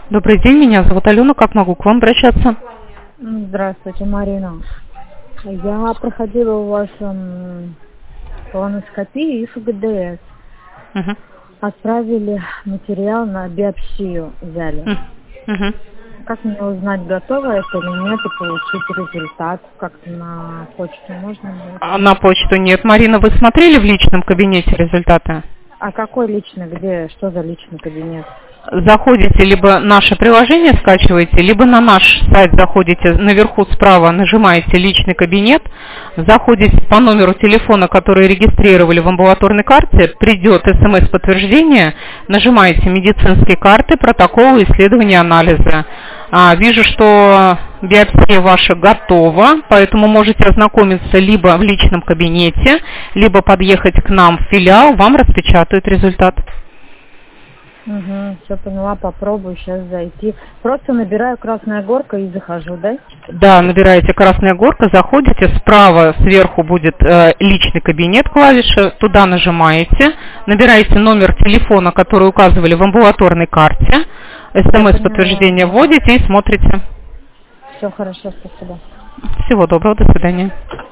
Добрый день, меня зовут Алена. Как могу к вам обращаться? Здравствуйте, Марина. Я проходила у вас колоноскопию и ФГДС. Угу. Отправили материал на биопсию, взяли. Угу. Как мне узнать, готово это или нет, и получить результат? Как-то на почту можно будет? А на почту нет. Марина, вы смотрели в личном кабинете результаты? А какой личный, где, что за личный кабинет? Заходите, либо наше приложение скачиваете, либо на наш сайт заходите, наверху справа нажимаете «Личный кабинет», заходите по номеру телефона, который регистрировали в амбулаторной карте, придет СМС-подтверждение, нажимаете «Медицинские карты», «Протоколы исследования анализа». Вижу, что биопсия ваша готова, поэтому можете ознакомиться либо в личном кабинете, либо подъехать к нам в филиал, вам распечатают результат. Угу, все поняла, попробую сейчас зайти. Просто набираю «Красная горка» и захожу, да? Да, набираете «Красная горка», заходите, справа сверху будет личный кабинет, клавиша, туда нажимаете, набираете номер телефона, который указывали в амбулаторной карте, СМС-подтверждение вводите и смотрите. Все хорошо, спасибо. Всего доброго, до свидания.